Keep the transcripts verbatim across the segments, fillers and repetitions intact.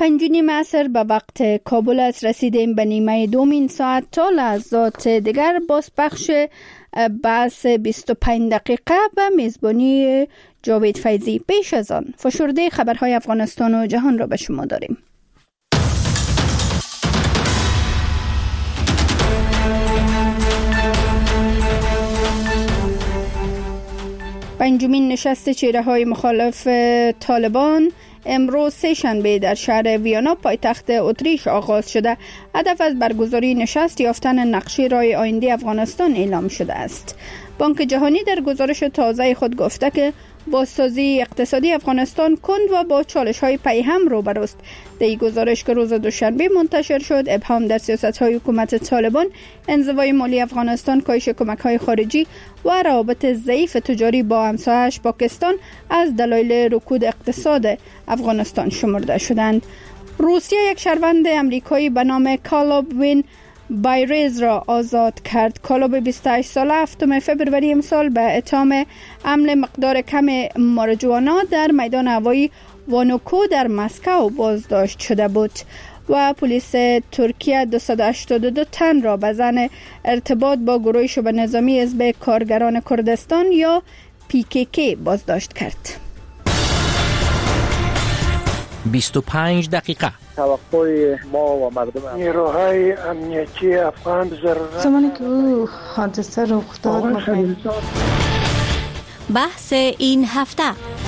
پنج و نیم عصر به وقت کابل است. رسیدیم به نیمه دومین ساعت. تا لحظات دیگر باز پخش بحث بیست و پنج دقیقه به میزبانی جاوید فیضی. پیش از آن فشرده خبرهای افغانستان و جهان را به شما داریم. پنجمین نشست چهره‌های مخالف طالبان امروز سه شنبه در شهر ویانا پایتخت اتریش آغاز شده. هدف از برگزاری نشست یافتن نقشه راه آینده افغانستان اعلام شده است. بانک جهانی در گزارش تازه خود گفته که بازسازی اقتصادی افغانستان کند و با چالش‌های پیهم روبروست. در این گزارش که روز دوشنبه منتشر شد، ابهام در سیاست‌های حکومت طالبان، انزوای مالی افغانستان، کاهش کمک‌های خارجی و روابط ضعیف تجاری با همسایه‌اش پاکستان از دلایل رکود اقتصاد افغانستان شمرده شدند. روسیه یک شهروند امریکایی به نام کالوب وین بایرز را آزاد کرد. کالوب بیست و هشت ساله هفتم فوریه امسال به اتهام حمل مقدار کم ماریجوانا در میدان هوایی وانوکو در مسکو بازداشت شده بود و پلیس ترکیه دویست و هشتاد و دو تن را به ظن ارتباط با گروه شبه نظامی حزب کارگران کردستان یا پی کی کی بازداشت کرد. بیست و پنج دقیقه. توقع ما و مردم نیروهای امنیتی افغان ضرورت زمانی که او حادثه رخ داد. بحث این هفته.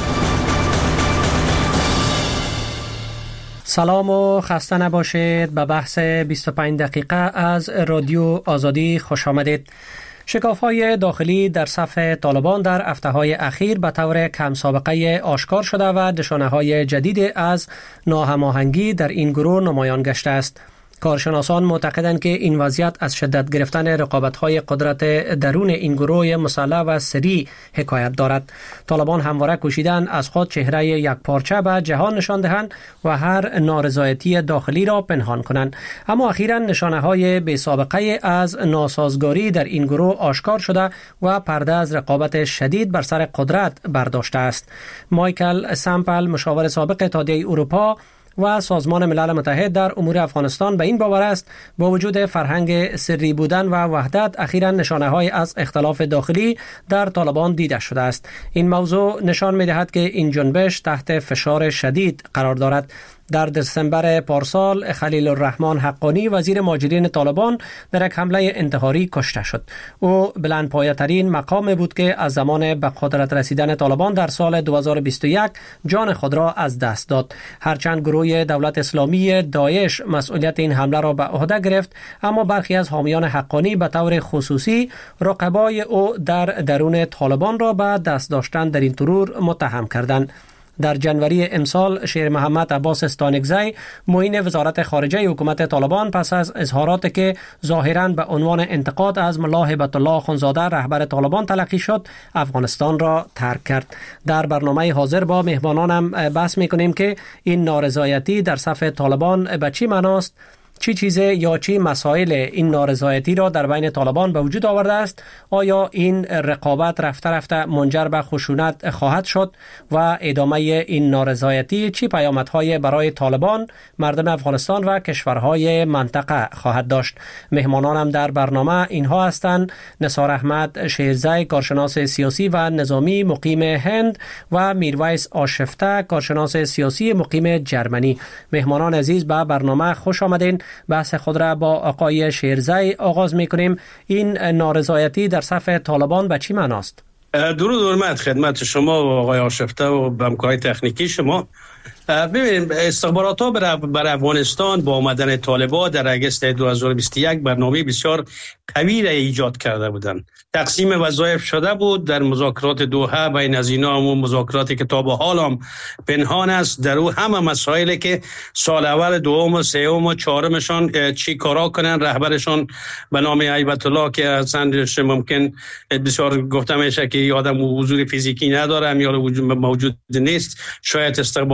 سلام و خسته نباشید. به بحث بیست و پنج دقیقه از رادیو آزادی خوش آمدید. شکاف‌های داخلی در صف طالبان در هفته‌های اخیر به طور کم سابقه آشکار شده و نشانه‌های جدید از ناهماهنگی در این گروه نمایان گشته است. کارشناسان معتقدند که این وضعیت از شدت گرفتن رقابت‌های قدرت درون این گروه مسلح و سریع حکایت دارد. طالبان همواره کوشیدند از خود چهره یکپارچه به جهان نشان دهند و هر نارضایتی داخلی را پنهان کنند، اما اخیراً نشانه‌های بی‌سابقه از ناسازگاری در این گروه آشکار شده و پرده از رقابت شدید بر سر قدرت برداشته است. مایکل سامپل، مشاور سابق اتحادیه اروپا و سازمان ملل متحد در امور افغانستان، به این باور است با وجود فرهنگ سری بودن و وحدت اخیراً نشانه‌های از اختلاف داخلی در طالبان دیده شده است. این موضوع نشان می‌دهد که این جنبش تحت فشار شدید قرار دارد. در دسامبر پارسال خلیل الرحمن حقانی، وزیر مهاجرین طالبان، در یک حمله انتحاری کشته شد. او بلندپایه‌ترین مقام بود که از زمان به قدرت رسیدن طالبان در سال دو هزار و بیست و یک جان خود را از دست داد. هرچند گروه دولت اسلامی داعش مسئولیت این حمله را به عهده گرفت، اما برخی از حامیان حقانی به طور خصوصی رقبای او در درون طالبان را به دست داشتن در این ترور متهم کردند. در جنوری امسال شیر محمد عباس استانکزی، معین وزارت خارجه حکومت طالبان، پس از اظهاراتی که ظاهراً به عنوان انتقاد از ملا هیبت الله اخوندزاده رهبر طالبان تلقی شد، افغانستان را ترک کرد. در برنامه حاضر با مهمانانم بحث می‌کنیم که این نارضایتی در صف طالبان به چی معناست، چی چیزه یا چی مسائل این نارضایتی را در بین طالبان به وجود آورده است؟ آیا این رقابت رفته رفته منجر به خشونت خواهد شد و ادامه این نارضایتی چی پیامدهای برای طالبان، مردم افغانستان و کشورهای منطقه خواهد داشت؟ مهمانانم در برنامه اینها هستند: نثار احمد شیرزی، کارشناس سیاسی و نظامی مقیم هند، و میرویس آشفته، کارشناس سیاسی مقیم جرمنی. مهمانان عزیز، به برنامه خوش آمدین. بحث خود را با آقای شیرزی آغاز می‌کنیم. این نارضایتی در صف طالبان به چی معناست؟ درود و حرمت خدمت شما و آقای آشفته و همکارای تکنیکی شما. ببینید، استخبارات ها بر افغانستان با آمدن طالبان در اگست دو هزار و بیست و یک برنامه بسیار قوی را ایجاد کرده بودند. تقسیم وظایف شده بود در مذاکرات دوحه. بین از اینا همون مذاکراتی که تا به حال هم پنهان است، در او همه مسائلی که سال اول، دوم و سوم و چهارمشان چی کارا کنن، رهبرشان به نام هیبت الله که اصلا ممکن بسیار گفته میشه که آدم حضور فیزیکی نداره یا موجود نیست، شاید استخبارات ها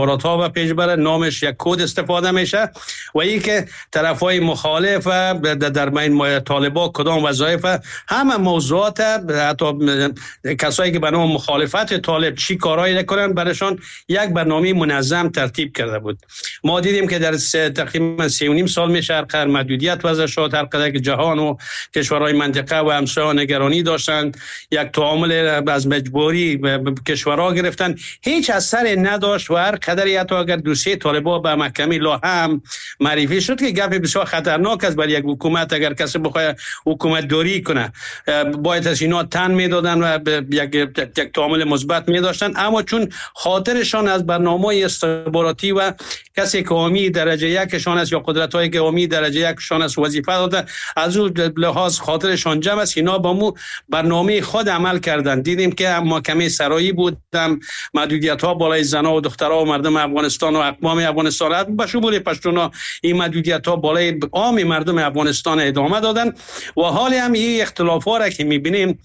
به پیش بره، نامش یک کد استفاده میشه و ای که طرفای مخالف در بین طالبان کدام وظایف، همه موضوعات، حتی کسایی که به نام مخالفت طالب چی کارایی نکنن برشان یک برنامه منظم ترتیب کرده بود. ما دیدیم که در تقریبا سه و نیم سال میشه هر محدودیت وضع شد، هر قدر که جهان و کشورهای منطقه و همسایه نگرانی داشتند، یک تعامل از مجبوری کشورها گرفتن، هیچ اثری نداشت و هر قدری حتی اگر دوسیه طالبان به محکمه لاهم معرفی شد که گپ بسیار خطرناک است برای یک حکومت. اگر کسی بخواد حکومت دوری کنه باید از اینا تن میدادن و یک یک تعامل مثبت می داشتن، اما چون خاطرشان از برنامه استخباراتی و کسی که قومی درجه یکشان است یا قدرت‌های قومی درجه یکشان است وظیفه داده، از اون لحاظ خاطرشان جمع است، اینا با مو برنامه خود عمل کردن. دیدیم که محکمه سرایی بودم، محدودیت‌ها بالای زنان و دخترها و مردم افغانستان و اقوام افغانستان به شمول پشتونا، این محدودیت‌ها بالای عام مردم افغانستان ادامه دادن و حالی هم این اختلافات را که می‌بینیم،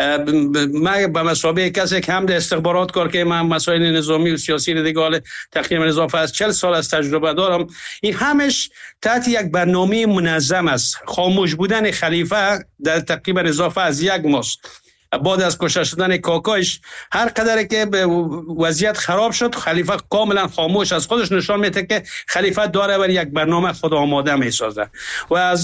ما به مسابقه کسی که هم در استخبارات کار که من مسائل نظامی و سیاسی دیگه تقریبا اضافه از چهل سال از تجربه دارم، این همش تحت یک برنامه منظم است. خاموش بودن خلیفه در تقریبا اضافه از یک ماه بعد از کشته شدن کاکایش، هر قدر که وضعیت خراب شد خلیفه کاملا خاموش از خودش نشان میده که خلیفه داره بر یک برنامه خود آماده میسازه و از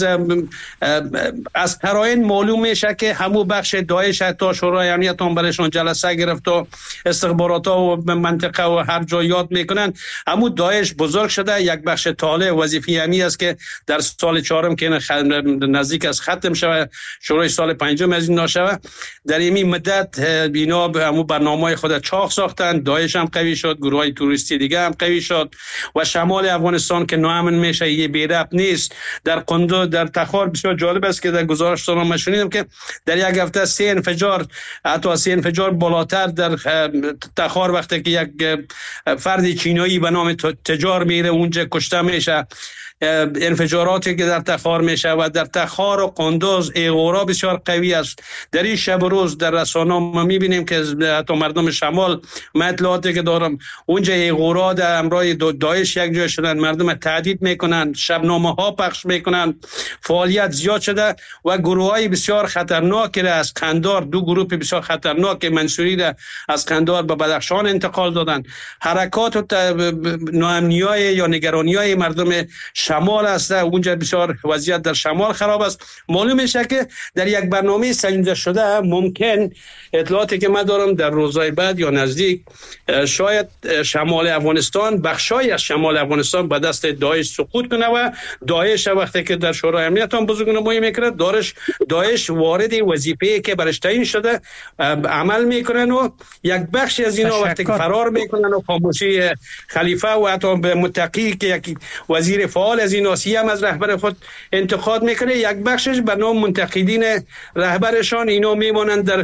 از قرائن معلوم میشه که همو بخش داعش تا شورای امنیت هم برشون جلسه گرفت و استخبارات ها و منطقه و هر جا یاد میکنن. همو داعش بزرگ شده، یک بخش طالع وظیفه همی است که در سال چهارم که نزدیک از ختم شود، شورای سال پنجم از این نشود، در این مدت اینا همو برنامه خود چاق ساختن. داعش هم قوی شد، گروه های توریستی دیگه هم قوی شد و شمال افغانستان که ناامن میشه یه بی‌ربط نیست. در قندوز، در تخار بسیار جالب است که در گزارش ما شنیدم که در یک هفته سه انفجار، حتی سه انفجار بالاتر در تخار، وقتی که یک فرد چینایی به نام تجار میره اونجا کشته میشه. انفجاراتی که در تخار میشه و در تخار و قندوز ایغورا بسیار قوی است. در این شب و روز در رسانه ما میبینیم که حتی مردم شمال، اطلاعاتی که دارم، اونجا ایغورا در امرای داعش یک جای شدن، مردم تهدید میکنن، شبنامه ها پخش میکنن، فعالیت زیاد شده و گروه های بسیار خطرناک را از قندار، دو گروه بسیار خطرناک منصوری را از قندار به بدخشان انتقال دادن. حرکات و ناامنیای یا نگرانیای مردم شمال است، اونجا بسیار وضعیت در شمال خراب است. معلوم میشه که در یک برنامه سنجیده شده ممکن اطلاعاتی که من دارم در روزهای بعد یا نزدیک شاید شمال افغانستان، بخشای از شمال افغانستان به دست داعش سقوط کنه و داعش وقتی که در شورای امنیت هم بزرگ نمایی میکنه، داعش داعش وارد وظیفه‌ای که برش تعیین شده عمل میکنن و یک بخش از اینا وقتی که فرار میکنن و خاموشی خلیفه و حتی به متقی که یک وزیر فعال از این آسیه هم از رهبر خود انتقاد میکنه، یک بخشش به نام منتقدین رهبرشان اینا میمونن در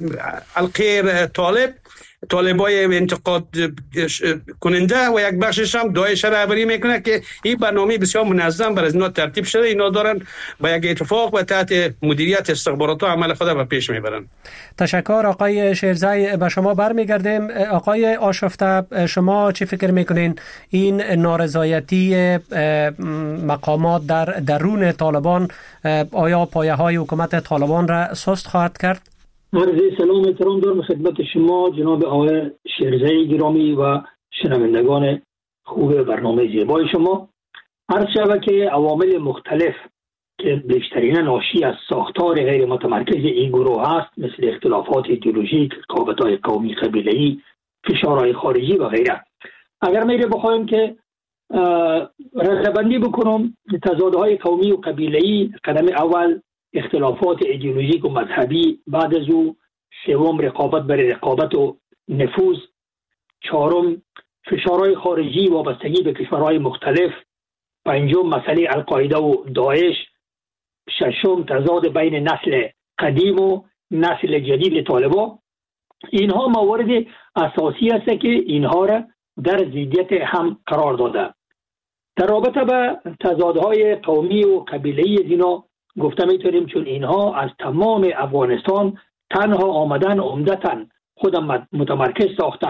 حلقه طالب، طالبای انتقاد کننده و یک بخشش هم داعش رهبری میکنه که این برنامه بسیار منظم بر از اینا ترتیب شده. اینا دارن با یک اتفاق و تحت مدیریت استخبارات عمل خود به پیش میبرن. تشکر آقای شیرزی. به شما برمیگردیم. آقای آشفته، شما چی فکر میکنین این نارضایتی مقامات در درون طالبان آیا پایه های حکومت طالبان را سست خواهد کرد؟ عرض سلام احترام دارم خدمت شما جناب آقای شیرزی گرامی و شنوندگان خوب برنامه زیبای شما. عرض شود که عوامل مختلف که بیشترین ناشی از ساختار غیر متمرکز این گروه هست، مثل اختلافات ایدئولوژیک، رقابت‌های قومی قبیله‌ای، فشارهای خارجی و غیره. اگر میره بخوایم که رتبه‌بندی بکنم، تضادهای قومی و قبیله‌ای قدم اول، اختلافات ایدئولوژیک و مذهبی بعد از او، سوم رقابت بر رقابت و نفوذ، چهارم فشارهای خارجی وابستگی به کشورهای مختلف، پنجم مسئله القاعده و داعش، ششم تضاد بین نسل قدیم و نسل جدید طالبان. اینها موارد اساسی است که اینها را در ضدیت هم قرار داده. در رابطه به تضادهای قومی و قبیله‌ای از اینا گفته میتونیم چون اینها از تمام افغانستان تنها آمدن، عمدتاً خودم متمرکز ساختن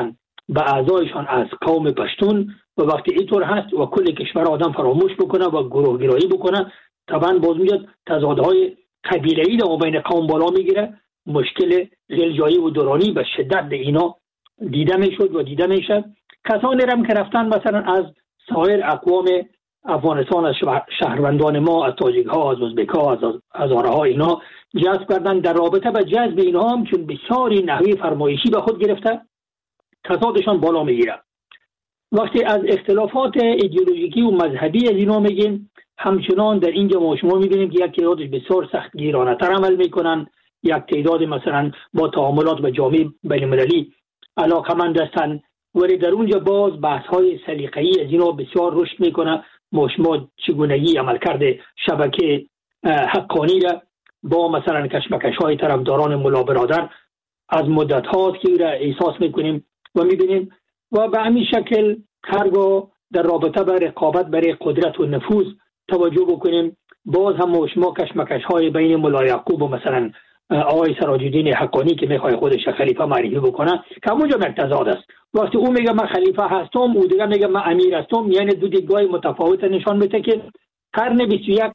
به اعضایشان از قوم پشتون و وقتی اینطور هست و کل کشور آدم فراموش بکنه و گروه گرایی بکنه، طبعا باز میاد تضادهای قبیله‌ای در بین قوم بالا میگیره، مشکل غلجایی و دورانی به شدت به اینا دیده میشد و دیده میشد. کسانی هم که رفتن مثلا از سایر اقوام افغانستان، از شهروندان ما، از تاجیک ها، از ازبک ها، از هزاره ها، اینا جذب کردن. در رابطه به جذب اینها هم چون بسیاری نحوی فرمایشی به خود گرفته، تضادشان بالا میگیره. وقتی از اختلافات ایدئولوژیکی و مذهبی از اینا میگیم، همچنان در اینجا ما شما میبینیم که یک تعدادش بسیار سخت گیرانه تر عمل میکنن، یک تعداد مثلا با تعاملات با جامعه بین‌المللی علاقمند هستند، ولی در اونجا باز بحث های سلیقه‌ای از اینا بسیار رشد میکنه. ما شما چگونگی عملکرد شبکه حقانی را با مثلا کشمکش های طرفداران ملا برادر از مدت هاست که را احساس میکنیم و میبینیم و به همین شکل هرگاه در رابطه با رقابت برای قدرت و نفوذ توجه بکنیم، باز هم ما شما کشمکش های بین ملا یعقوب و مثلا آقای سراج الدین حقانی که میخواد خودش خلیفه معرفی بکنه که همونجا تضاد است. وقتی او میگه من خلیفه هستم، او دیگه میگه من امیر هستم، یعنی دو دیدگاه متفاوت نشان میده که قرن بیست و یک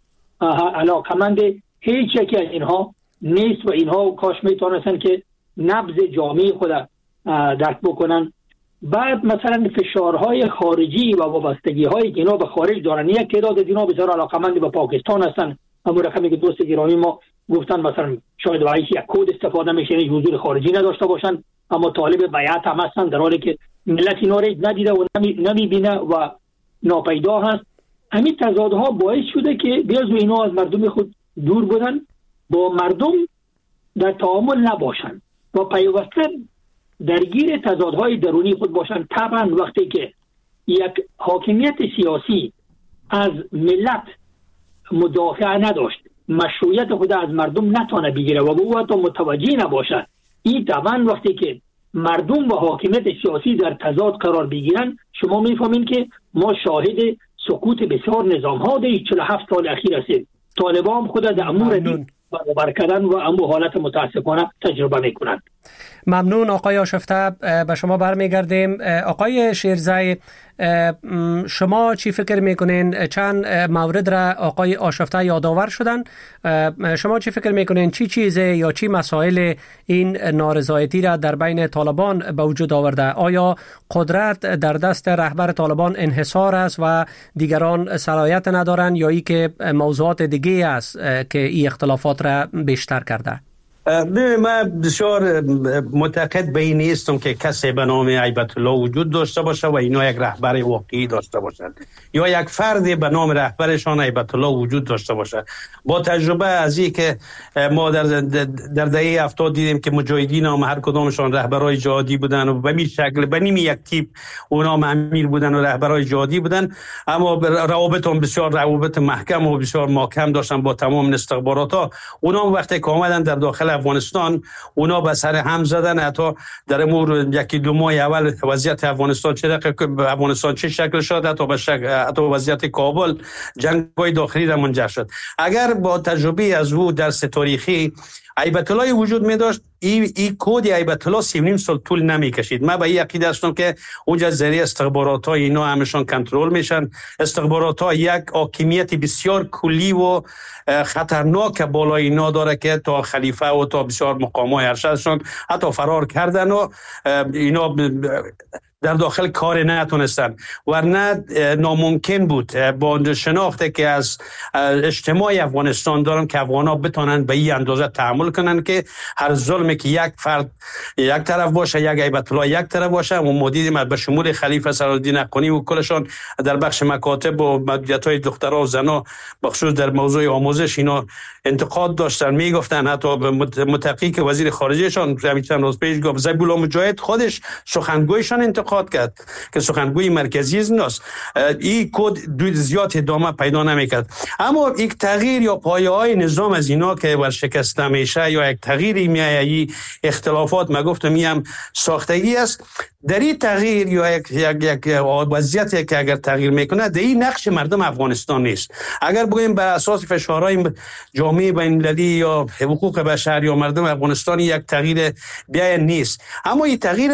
علاقمند هیچ یکی از اینها نیست و اینها کاش میتونستن که نبض جامعه خود درک بکنن. بعد مثلا فشارهای خارجی و وابستگی هایی که اینا به خارج دارن، یک تعداد از اینا بسیار علاقمند به پاکستان هستن. همون رقمی که دوست گرامی ما گفتن مثلا شاید برای یک کد استفاده میشه، یعنی حضور خارجی نداشته باشن، اما طالب بیعت هم هستن، در حالی که ملت اینا رو ندیده و نمیبینه و ناپیدا هست. همین تضادها باعث شده که بعضی اینا از مردم خود دور بودن، با مردم در تعامل نباشن و پیوسته درگیر تضادهای درونی خود باشن. طبعا وقتی که یک حاکمیت سیاسی از ملت مدافع نداشت، مشروعیت خود از مردم نتونه بگیره و به او حتی متوجه نباشه، این طبعا وقتی که مردم و حاکمیت سیاسی در تضاد قرار بگیرن، شما میفهمین که ما شاهد سقوط بسیار نظام ها در چهل و هفت سال اخیر هستیم. طالبان خود در امور دین برابر کردن و امو حالت متاسفانه تجربه میکنن. ممنون آقای آشفته، به شما برمیگردیم. آقای شیرزی، شما چی فکر میکنین؟ چند مورد را آقای آشفته یادآور شدن. شما چی فکر میکنین چی چیزه یا چی مسائل این نارضایتی را در بین طالبان به وجود آورده؟ آیا قدرت در دست رهبر طالبان انحصار است و دیگران صلاحیت ندارند، یا ای که موضوعات دیگه است که این اختلافات را بیشتر کرده؟ من بسیار معتقد به این نیستم که کسی به نام هیبت الله وجود داشته باشه و اینا یک رهبر واقعی داشته باشند، یا یک فردی به نام رهبرشان هیبت الله وجود داشته باشه. با تجربه از این که ما در در دهه هفتاد دیدیم که مجاهدین هم هر کدامشان رهبرای جهادی بودن و به می شکل به نیم یک تیپ اونا هم امیر بودن و رهبرای جهادی بودن، اما روابط هم بسیار روابط محکم و بسیار محکم داشتن با تمام استخبارات ها. اونا وقتی که آمدن در داخل افغانستان، اونا به سر هم زدن. حتی در امور یکی دو ماه اول وضعیت افغانستان چه افغانستان چه شکل شد، حتی به شکل حتی وضعیت کابل جنگ‌های داخلی را منجر شد. اگر با تجربه از او درس تاریخی هیبت الله وجود می داشت، این ای کد هیبت الله سی و نیم سال طول نمی کشید. من به این عقیده هستم که اونجا ذریعه استخبارات ها اینا همشان کنترل میشن. استخبارات ها یک حاکمیت بسیار کلی و خطرناک بالای اینا داره که تا خلیفه و تا بسیار مقامای ارشدشان حتی فرار کردن و اینا در داخل کار نتونستن، ورنه ناممکن بود با شناخته که از اجتماع افغانستان دارم که افغانا بتونن به این اندازه تحمل کنن که هر ظلمی که یک فرد یک طرف باشه، یک هیبت الله یک طرف باشه. و ما دیدیم به شمول خلیفه سراج‌الدین حقانی و کلشان در بخش مکاتب و مدیریت‌های دخترها و زنا بخصوص در موضوع آموزش اینا انتقاد داشتن، میگفتن. حتی متقی که وزیر خارجهشان همین چند روز پیش گفت زبیلا مجاهد خودش سخنگویشان انتقاد کرد که سخنگوی مرکزی است. این کد دو زیاد ادامه پیدا نمیکرد. اما یک تغییر یا پایه‌های نظام از اینا که ورشکسته میشه یا یک تغییری میایه، اختلافات ما گفتم میم ساختگی است. در این تغییر یا یک یک یک وضعیتی که اگر تغییر میکنه، در این نقش مردم افغانستان نیست. اگر بگوییم بر اساس فشارهای جامعه بین‌المللی یا حقوق بشر یا مردم افغانستان یک تغییر بیای نیست، اما این تغییر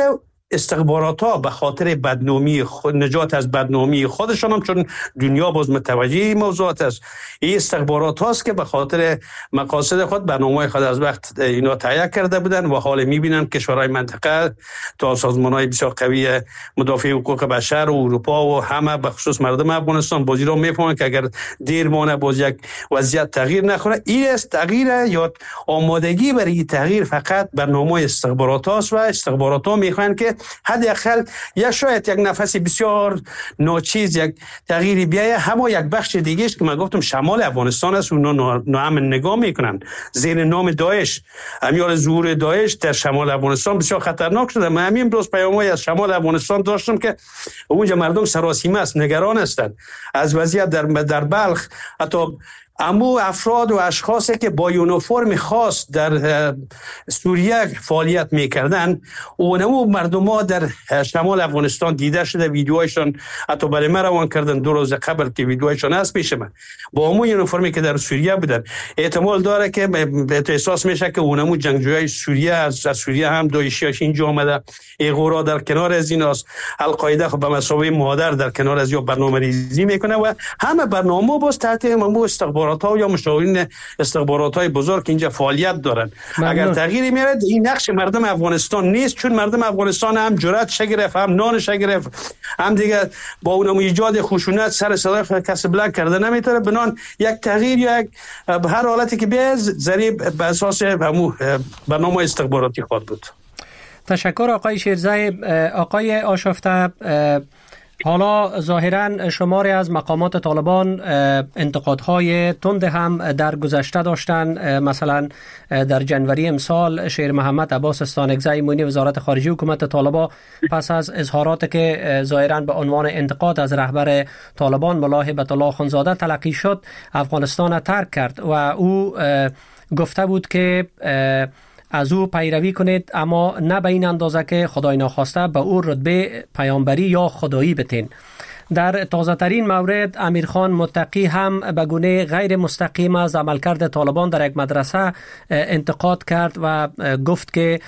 استخبارات ها به خاطر بدنامی خود، نجات از بدنامی خودشان هم، چون دنیا باز متوجه این موضوعات است، این استخبارات هاست که به خاطر مقاصد خود برنامه خود از وقت اینا تهیه کرده بودن و حال میبینن کشورهای منطقه تا سازمان های بسیار قوی مدافع حقوق بشر و اروپا و همه به خصوص مردم افغانستان بازی رو میفهمن که اگر دیر مانه باز یک وضعیت تغییر نخوره. این است تغییر یا آمادگی برای تغییر فقط برنامه استخبارات هاست و استخبارات ها میخوان که حداقل یا شاید یک نفس بسیار ناچیز یک تغییری بیایه. همه یک بخش دیگه است که من گفتم شمال افغانستان است، اونا ناامن نگاه میکنن زیر نام داعش. امیال ظهور داعش در شمال افغانستان بسیار خطرناک شده. من همین روز پیام‌های از شمال افغانستان داشتم که اونجا مردم سراسیمه است، نگران هستند از وضعیت در در بلخ. حتی امو افراد و اشخاصی که با یونیفرم خاص در سوریه فعالیت میکردن اونمو مردم ها در شمال افغانستان دیده شده، ویدیوهایشان حتی برای من روان کردن دو روز قبل که ویدیوهایشان هست پیش من با امو یونیفرمی که در سوریه بودن. احتمال داره که احساس میشه که اونمو جنگجویای سوریه از سوریه هم داعشیاش اینجا آمده. ایغورا در کنار از ایناست، القاعده خب به مثابه مادر در کنار از یا برنامه ریزی میکنه و همه برنامه باز تحت امو استخبارات ها یا مشاورین استخبارات های بزرگ که اینجا فعالیت دارن. اگر تغییری میاد این نقش مردم افغانستان نیست، چون مردم افغانستان هم جرأت شگرف، هم نان شگرف، هم دیگه با اونم ایجاد خشونت سر صدا کسی بلند کرده نمیتونه. بنان یک تغییر یا یک هر حالتی که بیاد ضریب به اساس برنامه استخباراتی خواهد بود. تشکر آقای شیرزی. آقای آشفته، حالا ظاهراً شماری از مقامات طالبان انتقادهای تند هم در گذشته داشتن. مثلا در جنوری امسال شیر محمد عباس استانکزی معین وزارت خارجه حکومت طالبان پس از اظهاراتی که ظاهراً به عنوان انتقاد از رهبر طالبان ملا هیبت الله خانزاده تلقی شد افغانستان ترک کرد و او گفته بود که از او پیروی کنید، اما نه به این اندازه که خدای ناخواسته به او رتبه پیامبری یا خدایی بتین. در تازه ترین مورد امیرخان متقی هم به گونه غیر مستقیم از عملکرد طالبان در یک مدرسه انتقاد کرد و گفت که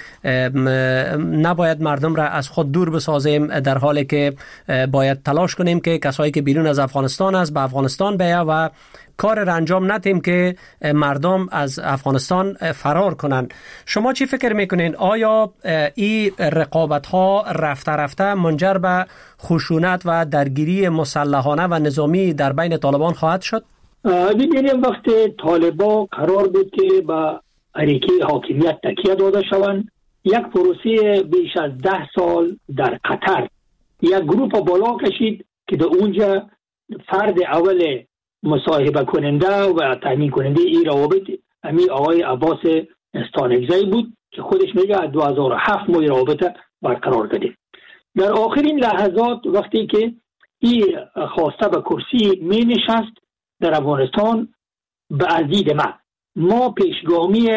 نباید مردم را از خود دور بسازیم، در حالی که باید تلاش کنیم که کسایی که بیرون از افغانستان است به افغانستان بیاید و کار را انجام ندیم که مردم از افغانستان فرار کنند. شما چی فکر میکنین؟ آیا این رقابت ها رفته رفته منجر به خشونت و درگیری مسلحانه و نظامی در بین طالبان خواهد شد؟ ببینیم وقتی طالبان قرار بود که با اریکه حاکمیت تکیه داده شوند، یک پروسه بیش از ده سال در قطر یک گروپ بالا کشید که در اونجا فرد اول مصاحبه کننده و تامین کننده این روابط امی آقای عباس استانکزی بود که خودش میگه دو هزار و هفت ما روابط برقرار کردیم. در آخرین لحظات وقتی که این خواسته به کرسی می نشست در افغانستان، به عزید ما ما پیشگامی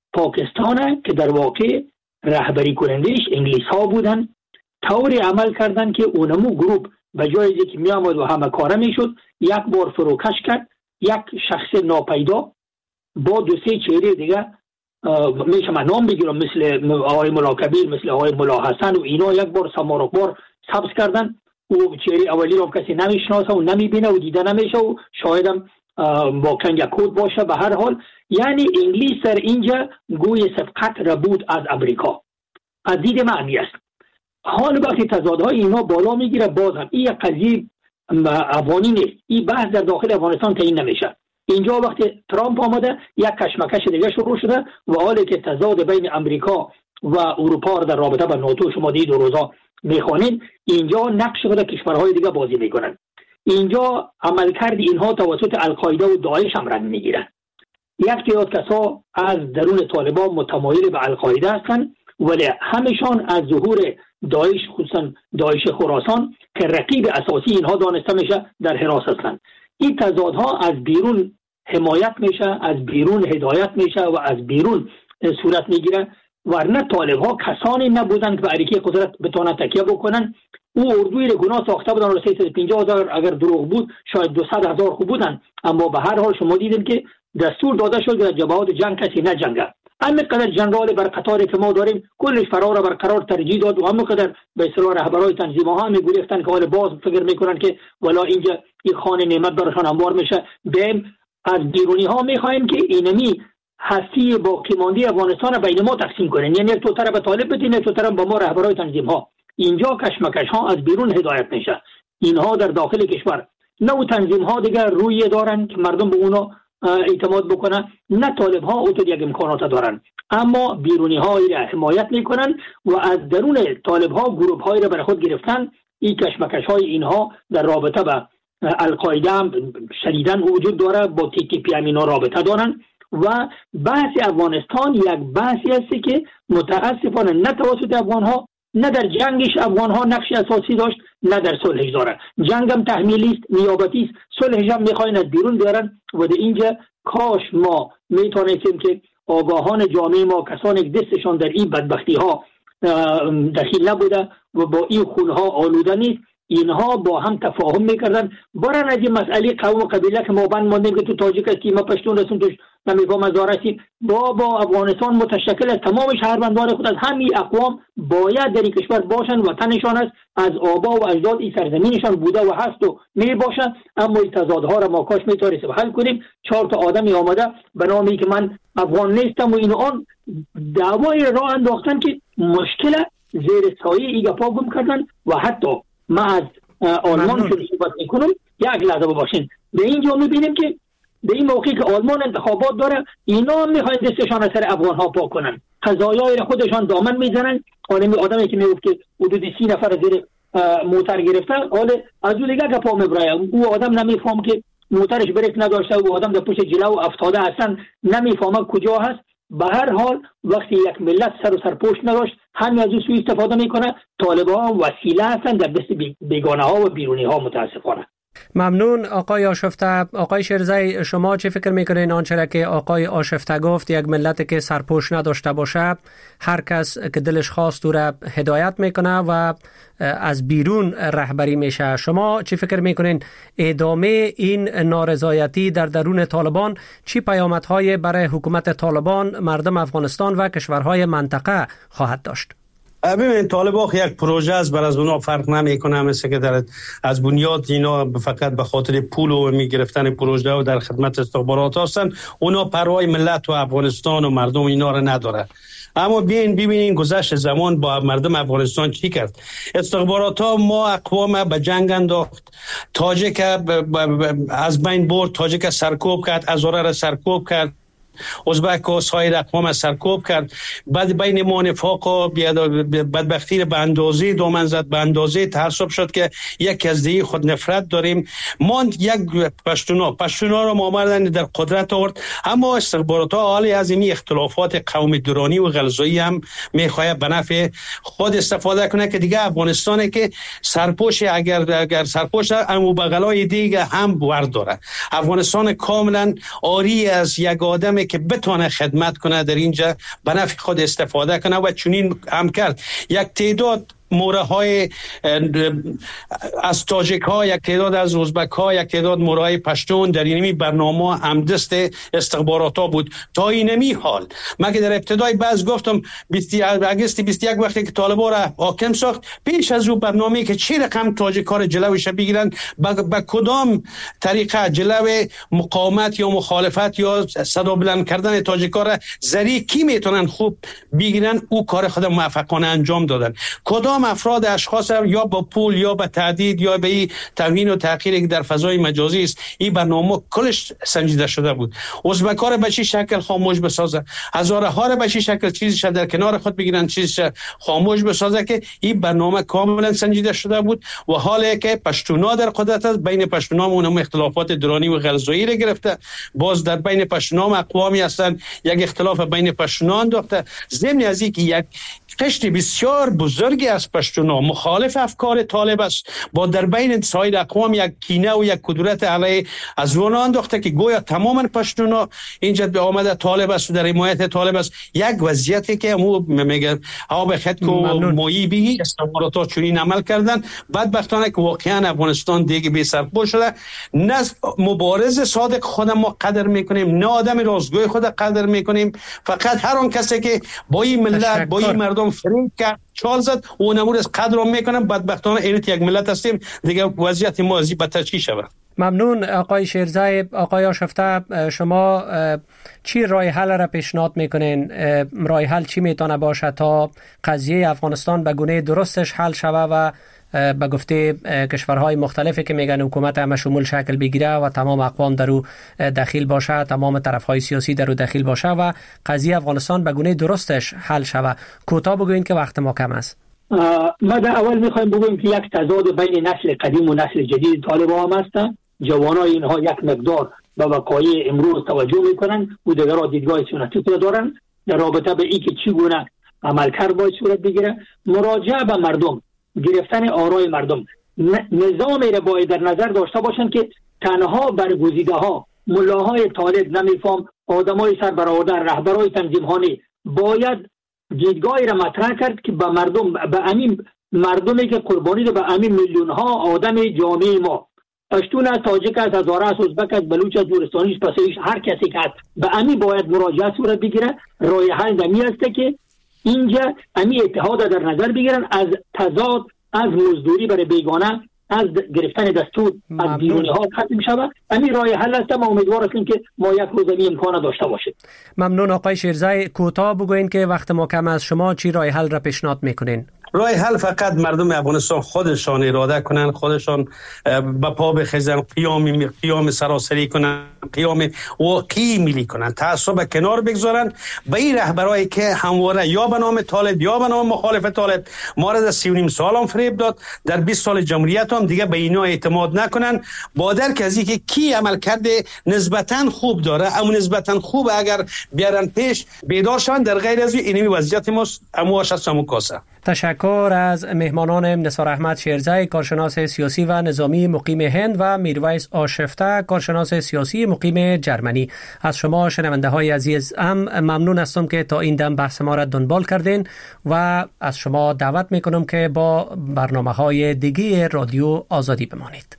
پاکستان که در واقع رهبری کنندهش انگلیس ها بودن طوری عمل کردن که اونمو گروپ به جای که می آمد و همه کاره می شد یک بار فروکش کرد، یک شخص ناپیدا با دو سه چهره دیگه میشه من نام بگیرم مثل آقای ملا کبیر، مثل آقای ملا حسن و اینا یک بار سمارک بار سبز کردن و چهره اولی رو کسی نمیشناسه و نمیبینه و دیده نمیشه و شایدم با کنگ کود باشه. به هر حال یعنی انگلیس در اینجا گوی سبقت را بود از امریکا. از دید معنی است. حال وقتی تضادهای اینا بالا میگیره باز هم این قضیه افغانی نیست، این بحث در داخل افغانستان تعیین نمیشه. اینجا وقتی ترامپ آمده یک کشمکش دیگه شروع شده و حالی که تضاد بین امریکا و اروپا در رابطه با ناتو شما دید دو روزا میخوانید، اینجا نقش خود کشورهای دیگه بازی میکنن. اینجا عملکرد اینها توسط القاعده و داعش هم رنگ میگیره. یک تعداد کسا از درون طالبان متمایل به القاعده هستند ولی همشان از ظهور داعش، خصوصا داعش خراسان که رقیب اساسی اینها دانسته میشه، در حراس هستند. این تضادها از بیرون حمایت میشه، از بیرون هدایت میشه و از بیرون صورت میگیره. ورنه طالبها کسانی نبودند که به اریکه قدرت بتونن تکیه بکنن. او اردوی رو گناه ساخته بودن و سیصد و پنجاه هزار اگر دروغ بود شاید دویست هزار خوب بودن، اما به هر حال شما دیدین که دستور داده شد در جبهات جنگ کسی نجنگه. همینقدر جنرال بر قطاری که ما داریم کلش فرار برقرار ترجیح داد و همینقدر به اصطلاح رهبرای تنظیم‌ها هم میگفتن که حالا باز فکر میکنن که ولا اینجا این خانه نعمت براشون انبار میشه. بهم از بیرونی ها میخوایم که اینمی هستی باقی مانده افغانستان بین ما تقسیم کنن، یعنی تو طرف طالب بدین تو طرف با ما رهبرای تنظیم ها. اینجا کشمکش ها از بیرون هدایت میشه، اینها در داخل کشور نه تنظیم ها دیگر روی دارن که مردم به اونا اعتماد بکنن، نه طالب ها اوتو یک امکانات دارن، اما بیرونی ها را حمایت میکنن و از درون طالب ها گروه های را بر خود گرفتن. این کشمکش های اینها در رابطه با القاعده هم شدیداً وجود داره، با تی تی پی هم اینا رابطه دارن و بحث افغانستان یک بحثی است که متاسفانه نه توسط افغان ها نه در جنگش افغان ها نقش اساسی داشت نه در صلحش داره. جنگ هم تحمیلی است، نیابتی است، صلحش هم میخواین از بیرون بیارن و در اینجا کاش ما میتونستیم که آگاهان جامعه ما، کسانی که دستشان در این بدبختی ها دخیل نبوده و با این خونها آلوده نیست، اینها با هم تفاهم میکردن برن از این مسئله قوم و قبیله که ما بند ماندیم که تو تاجیک هستی ما پشتون رسون توش نمیفهم از دارستیم با با افغانستان متشکل از تمام شهروندان خود از همین اقوام باید در این کشور باشن، وطنشان است، از آبا و اجداد این سرزمینشان بوده و هست و می باشن. اما این تضادها را ما کاش میتونستیم حل کنیم. چهار تا آدمی آمده به نامی که من افغان نیستم و این آن دعوای راه انداختن که مشکل زیر سایه ای گپا گم کردن و حتی ما از آلمان شده صحبت میکنم. یک لحظه باشین، به اینجا میبینیم که به این موقعی که آلمان انتخابات داره اینا هم میخواین دستشان از سر افغان ها پاک کنن، قضایای خودشان دامن میزنن. آدمی آدمی که میگفت که حدود سی نفر زیر موتر گرفتن، حالا از اون دیگه گپا میبره، او آدم نمیفهم که موترش بریک نداشته و آدم در پشت جلو افتاده اصلا نمیفهمه کجا هست. به هر حال وقتی یک ملت سر و سرپوش نداشت همین از اون سوی استفاده میکنه. طالبان وسیله هستن در دست بیگانه ها و بیرونی ها متاسفانه. ممنون آقای آشفته. آقای شیرزی، شما چه فکر میکنین آنچه که آقای آشفته گفت، یک ملت که سرپوش نداشته باشه هر کس که دلش خواست او را هدایت میکنه و از بیرون رهبری میشه، شما چه فکر میکنین ادامه این نارضایتی در درون طالبان چی پیامدهای برای حکومت طالبان، مردم افغانستان و کشورهای منطقه خواهد داشت؟ ببین طالبان یک پروژه است، بر از اونا فرق نمیکنه، مثل که در از بنیاد اینا فقط به خاطر پول و میگرفتن پروژه و در خدمت استخبارات هستن. اونا پروای ملت و افغانستان و مردم اینا را نداره. اما بیاین ببینین گذشت زمان با مردم افغانستان چی کرد. استخبارات ها ما اقوام به جنگ انداخت، تاجیک از بین برد، تاجیک سرکوب کرد، هزاره را سرکوب کرد، ازبک و سایر اقوام سرکوب کرد. بعد بین ما نفاق و بدبختی به اندازه دامن زد، به اندازه تعصب شد که یک از دیگه خود نفرت داریم. ما یک پشتونا پشتونا رو ما آوردن در قدرت آورد، اما استخبارات ها حالی از این اختلافات قومی درانی و غلظایی هم میخواد به نفع خود استفاده کنه که دیگه افغانستان که سرپوش اگر اگر سرپوش امو بغلای دیگه هم ورد داره. افغانستان کاملا آری از یک آدم که بتونه خدمت کنه در اینجا به نفع خود استفاده کنه و چنین هم کرد. یک تعداد موره های از تاجیک ها، یک تعداد از ازبک ها، یک تعداد موره های پشتون در اینمی برنامه همدست استخبارات ها بود تا اینمی حال. من که در ابتدای باز گفتم اگست بیست و یک وقتی که طالبان را حاکم ساخت، پیش از او برنامه که چه رقم تاجیک ها را جلوش بگیرن، با کدام طریقه جلو مقاومت یا مخالفت یا صدا بلند کردن تاجیک ها را زری کی میتونن خوب بگیرن، او کار خود موفقانه انجام دادن. کدام افراد اشخاص یا با پول یا با تهدید یا به توهین و تحقیری که در فضای مجازی است، این برنامه کلش سنجیده شده بود. ازبک ها را به چه شکل خاموش بسازه، هزاره ها را به چه شکل چیزش در کنار خود بگیرن، چیزش خاموش بسازه، که این برنامه کاملا سنجیده شده بود. و حالی که پشتونا در قدرت است، بین پشتونا اونم اختلافات درانی و غلظایی را گرفته، باز در بین پشتونا اقوامی هستند یک اختلاف بین پشتونا انداخته. ضمن از اینکه یک قشر بسیار بزرگی از پشتونا مخالف افکار طالب است، با در بین سایر اقوام یک کینه و یک کدورت علیه از اون انداخته که گویا تماما پشتونا اینجا به آمده طالب است و در حمایت طالب است. یک وضعیتی که مو میگه آب خط کو مایی بی استخبارات چنین عمل کردن. بدبختانه که واقعا افغانستان دیگه بی سرپوش شده. نه مبارز صادق خود ما قدر میکنیم، نه آدم راستگوی خود قدر میکنیم. فقط هر اون کسی که با این ملت با این مردم فریب کرد چال زد و نمور از قدر رو میکنم. بدبختانه اینت یک ملت هستیم دیگه، وضعیت ما از این بدتر چی شود. ممنون آقای شیرزای. آقای آشفته، شما چی راه حل را پیشنهاد میکنین؟ راه حل چی میتونه باشه تا قضیه افغانستان به گونه درستش حل شوه و به گفته کشورهای مختلفی که میگن حکومت همه شمول شکل بگیره و تمام اقوام در او دخیل باشه، تمام طرفهای سیاسی در او دخیل باشه و قضیه افغانستان به گونه درستش حل شوه؟ کوتاه بگوین که وقت ما کم است. ما در اول میخوایم بگویم که یک تضاد بین نسل قدیم و نسل جدید طالبان هم هستند. جوانای اینها یک مقدار به وقایع امروز توجه میکنن و دیگرها دیدگاه سنتی خود دارن در رابطه به اینکه چگونه عملکرد باید صورت بگیره. مراجعه به مردم، گرفتن آرای مردم، نظامی را باید در نظر داشته باشند که تنها برگزیده ها، ملاهای طالب، نمیفهم آدمای سربرآورده، رهبرای تنظیم‌هایی باید دیدگاهی را مطرح کرد که به مردم، به همین مردمی که قربانی ده، به همین میلیون ها آدم جامعه ما، پشتون است، تاجیک است، هزاره است، ازبک است، بلوچ است، گورستانی است، پسویش، هر کسی که است، به همین باید مراجعه صورت بگیره. راه حل دمی است که اینجا همین اتحاد در نظر بگیرن، از تضاد، از مزدوری برای بیگانه، از گرفتن دستور از بیرونی ها ختم شود. همین راه حل است. ما امیدوار هستیم که ما یک روز این امکان داشته باشیم. ممنون آقای شیرزای. کوتاه بگوین که وقت ما کم است. شما چی راه حل را پیشنهاد میکنین؟ راه حل فقط مردم افغانستان خودشان اراده کنن، خودشان به پا بخیزن، قیام قیام سراسری کنن، قیام واقعی ملی کنن، تعصب کنار بگذارن. به این رهبرایی که همواره یا به نام طالب یا به نام مخالف طالب ما را در سی و نیم سال هم فریب داد، در بیست سال جمهوریت هم دیگه به اینا اعتماد نکنن. با درک از اینکه کی عمل کرده نسبتا خوب داره، اما نسبتا خوب اگر بیارن پیش بیدار شون، در غیر از اینمی وضعیت ما امواش است همون کاسه. تشکر از مهمانان نثار احمد شیرزای، کارشناس سیاسی و نظامی مقیم هند، و میرویس آشفته، کارشناس سیاسی مقیم جرمنی. از شما شنونده های عزیز هم ممنون هستم که تا این دم بحث ما را دنبال کردین و از شما دعوت میکنم که با برنامه های دیگه رادیو آزادی بمانید.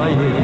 خیلی